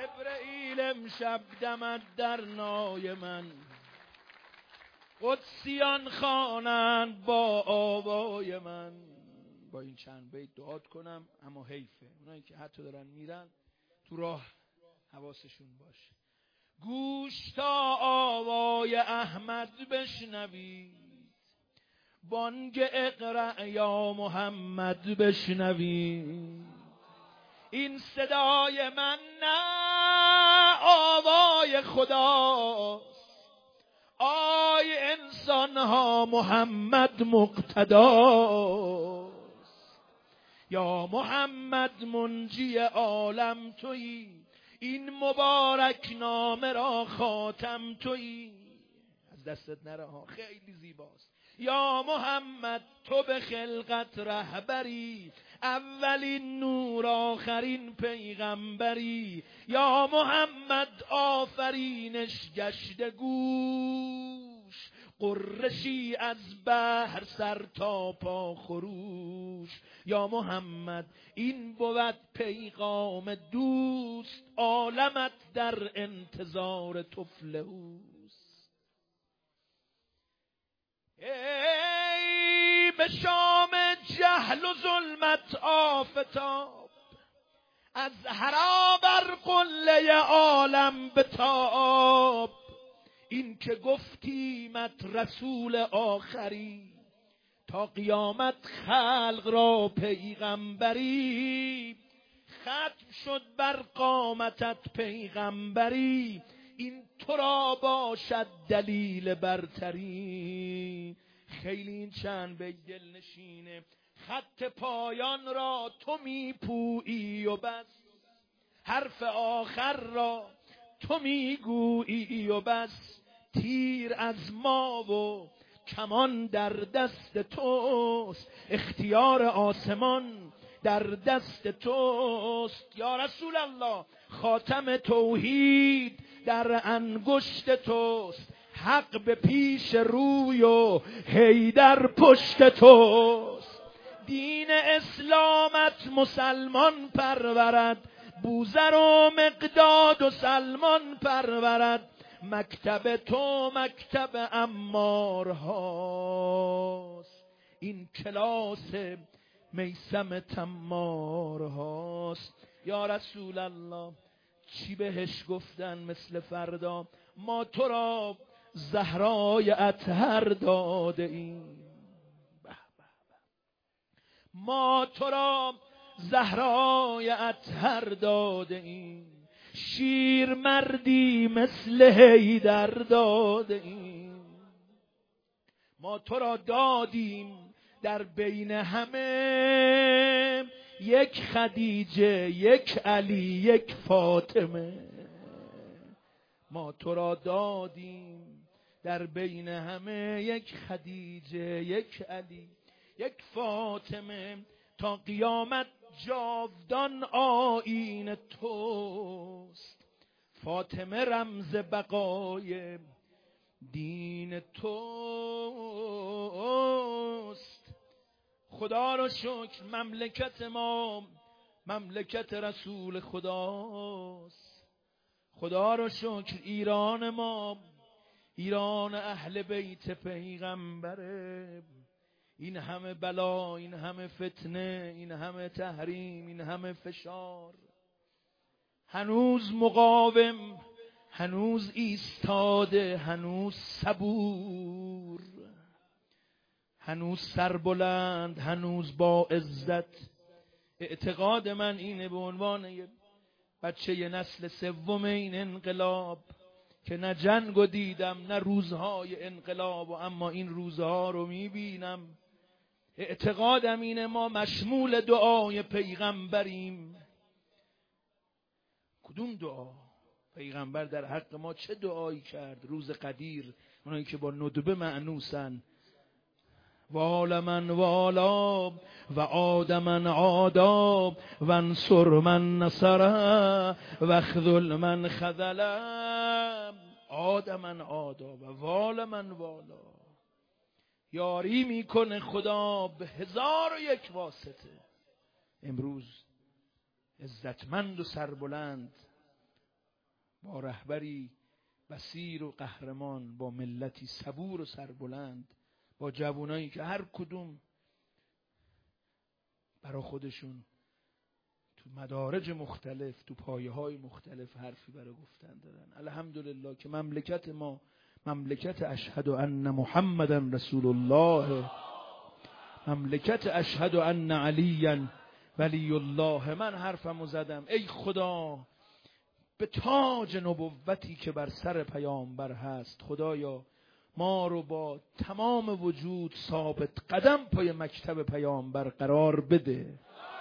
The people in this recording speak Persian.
جبرئیل امشب دمد در نای من، قدسیان خوانند با آوای من. با این چند بیت دعا کنم، اما حیفه اونایی که حتی دارن میرن تو راه حواسشون باشه. گوش تا آوای احمد بشنوید، بانگ اقرأ یا محمد بشنوید. این صدای من نه آوای خداست، آی انسان ها محمد مقتداست. یا محمد منجی عالم تویی، این مبارک نامه را خاتم تویی. از دستت نره ها، خیلی زیباست. یا محمد تو به خلقت رهبری، اولین نور آخرین پیغمبری. یا محمد آفرینش گشته گوش، قرشی از بحر سر تا پا خروش. یا محمد این بود پیغام دوست، عالمت در انتظار تفلحوست. ای به شام جهل و ظلمت آفتاب، از حرا بر قله عالم بتاب. این که گفتیمت رسول آخری، تا قیامت خلق را پیغمبری. ختم شد بر قامتت پیغمبری، این تو را باشد دلیل برتری. خیلی این چند بیت دلنشینه. خط پایان را تو میپویی و بس، حرف آخر را تو میگویی و بس. تیر از ما و کمان در دست توست، اختیار آسمان در دست توست. یا رسول الله خاتم توحید در انگشت توست، حق به پیش روی و حیدر پشت توست. دین اسلامت مسلمان پرورد، بوذر و مقداد و سلمان پرورد. مکتب تو مکتب عمار هاست، این کلاس میثم تمار هاست. یا رسول الله چی بهش گفتن مثل فردا، ما تو را زهرای اطهر داده ایم. ما تو را زهرای اطهر داده ایم، شیر مردی مثل حیدر داده ایم. ما تو را دادیم در بین همه، یک خدیجه، یک علی، یک فاطمه. ما تو را دادیم در بین همه، یک خدیجه، یک علی، یک فاطمه. تا قیامت جاودان آیین توست، فاطمه رمز بقای دین توست. خدا رو شکر مملکت ما مملکت رسول خداست. خدا رو شکر ایران ما ایران اهل بیت پیغمبره. این همه بلا، این همه فتنه، این همه تحریم، این همه فشار، هنوز مقاوم، هنوز ایستاده، هنوز صبور، هنوز سربلند، هنوز با عزت. اعتقاد من اینه به عنوان یه بچه نسل سوم این انقلاب که نه جنگو دیدم نه روزهای انقلاب، اما این روزها رو میبینم. اعتقادم اینه ما مشمول دعای پیغمبریم. کدوم دعا؟ پیغمبر در حق ما چه دعایی کرد روز قدیر؟ اونایی که با ندبه معنوسن، وال من والا و عاد من عادا و انصر من نصره و خذل من خذله. عاد من عادا و وال من والا. یاری میکنه خدا به 1001 واسطه. امروز عزتمند و سربلند با رهبری بصیر و قهرمان، با ملتی صبور و سربلند، با جوانایی که هر کدوم برای خودشون تو مدارج مختلف، تو پایه‌های مختلف حرفی برای گفتن دارن. الحمدلله که مملکت ما مملکت اشهد ان محمدًا رسول الله، مملکت اشهد ان علی ولی الله. من حرفمو زدم ای خدا به تاج نبوتی که بر سر پیامبر هست، خدایا ما رو با تمام وجود ثابت قدم پای مکتب پیامبر قرار بده.